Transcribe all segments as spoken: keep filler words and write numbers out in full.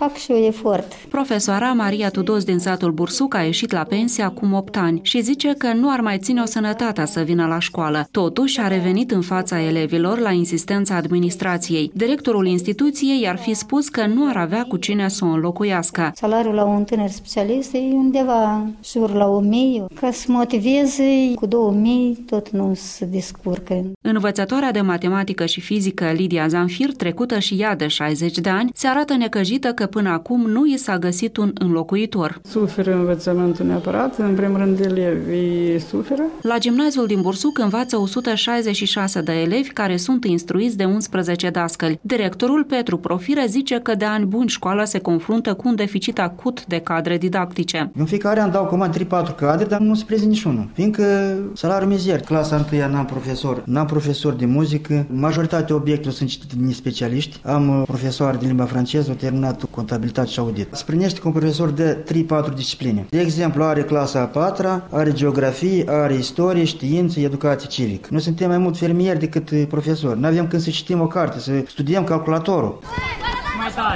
fac și eu efort. Profesoara Maria Tudos din satul Bursuc a ieșit la pensie acum opt ani și zice că nu ar mai ține-o sănătatea să vină la școală. Totuși a revenit în fața elevilor la insistența administrației. Directorul instituției ar fi spus că nu ar avea cu cine să o înlocuiască. Salariul la un tânăr specialist e undeva jur la o mie. Ca să motiveze cu două mii, tot nu se descurcă. Învățătoarea de matematică și fizică Lidia Zanfir, trecută și ea de șaizeci de ani, se arată necăjită că până acum nu i s-a găsit un înlocuitor. Suferă învățământul neapărat, în primul rând elevii suferă. La gimnaziul din Bursuc învață o sută șaizeci și șase de elevi care sunt instruiți de unsprezece dascăli. Directorul Petru Profire zice că de ani buni școala se confruntă cu un deficit acut de cadre didactice. În fiecare an dau comand trei patru cadre, dar nu se prezint niciunul, fiindcă salariul mizer. Clasa întâia n-am profesor, n-am profesor de muzică, majoritatea obiectelor sunt citite de specialiști. Am profesor de limba franceză, au terminat contabilitate și audit. Se primește cu un profesor de trei patru discipline. De exemplu, are clasa a patra, are geografie, are istorie, știință, educație civică. Noi suntem mai mult fermieri decât profesori. Nu avem când să citim o carte, să studiem calculatorul. Mai tare,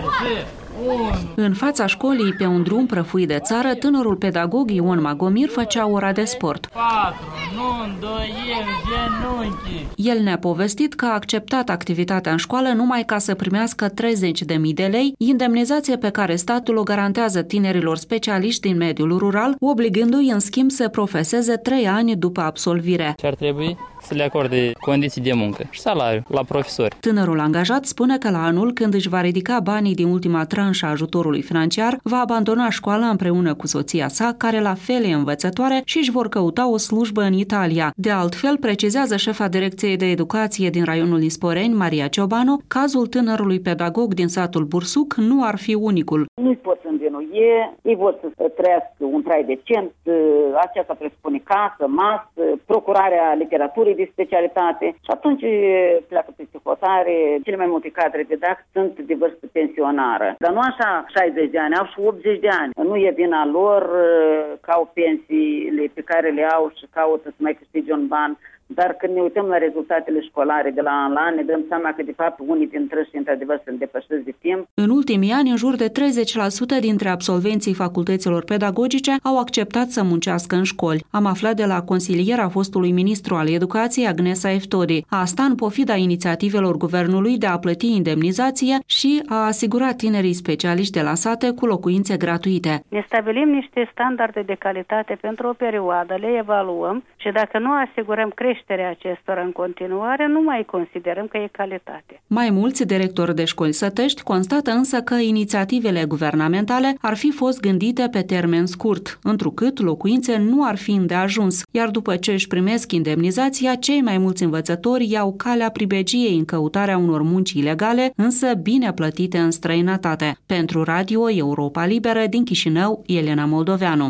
În fața școlii, pe un drum prăfuit de țară, tânărul pedagog Ion Magomir făcea ora de sport. patru, nu îndoiem genunchii. El ne-a povestit că a acceptat activitatea în școală numai ca să primească treizeci de mii de lei, indemnizație pe care statul o garantează tinerilor specialiști din mediul rural, obligându-i în schimb să profeseze trei ani după absolvire. Ce ar trebui? Să le acorde condiții de muncă și salariu la profesori. Tânărul angajat spune că la anul, când își va ridica banii din ultima tranșă a ajutorului financiar, va abandona școala împreună cu soția sa, care la fel e învățătoare, și își vor căuta o slujbă în Italia. De altfel, precizează șefa Direcției de Educație din raionul Isporeni, Maria Ciobanu, cazul tânărului pedagog din satul Bursuc nu ar fi unicul. Nu-i pot învinui, ei vor să trăiască un trai decent, aceasta presupune casă, masă, procurarea literaturii de specialitate și atunci pleacă peste hotare. Cele mai multe cadre didactice sunt de vârstă pensionară. Dar nu așa șaizeci de ani, au și optzeci de ani. Nu e vina lor că au pensiile pe care le au și caută să mai câștige un ban. Dar când ne uităm la rezultatele școlare de la an la an, ne dăm seama că, de fapt, unii dintre ei, într-adevăr, sunt depășiți de timp. În ultimii ani, în jur de treizeci la sută dintre absolvenții facultăților pedagogice au acceptat să muncească în școli. Am aflat de la consiliera fostului ministru al Educației, Agnesa Eftodi. Asta în pofida inițiativelor guvernului de a plăti indemnizație și a asigura tinerii specialiști de la sate cu locuințe gratuite. Ne stabilim niște standarde de calitate pentru o perioadă, le evaluăm și dacă nu asigurăm creșterea acestora în continuare, nu mai considerăm că e calitate. Mai mulți directori de școli sătești constată însă că inițiativele guvernamentale ar fi fost gândite pe termen scurt, întrucât locuințe nu ar fi îndeajuns, iar după ce își primesc indemnizația, cei mai mulți învățători iau calea pribegiei în căutarea unor munci ilegale, însă bine plătite în străinătate. Pentru Radio Europa Liberă din Chișinău, Elena Moldoveanu.